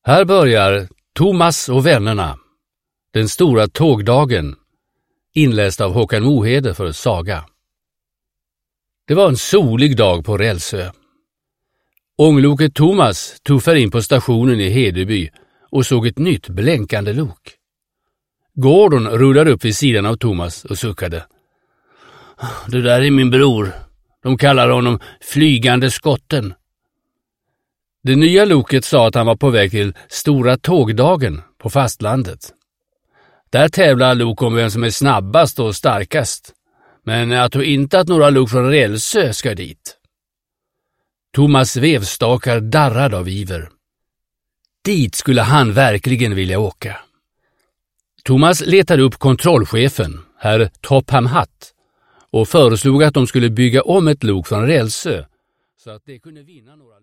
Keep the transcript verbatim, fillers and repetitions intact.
Här börjar Thomas och vännerna. Den stora tågdagen. Inläst av Håkan Mohede för Saga. Det var en solig dag på Rälsö. Ångloket Thomas tuffade in på stationen i Hedeby och såg ett nytt blänkande lok. Gordon rullade upp vid sidan av Thomas och suckade. Det där är min bror. De kallar honom flygande skotten. Det nya loket sa att han var på väg till stora tågdagen på fastlandet. Där tävlar lok om vem som är snabbast och starkast. Men jag tror inte att några lok från Rälsö ska dit. Thomas vevstakar darrade av iver. Dit skulle han verkligen vilja åka. Thomas letade upp kontrollchefen, herr Topham Hatt, och föreslog att de skulle bygga om ett lok från Rälsö så att det kunde vinna några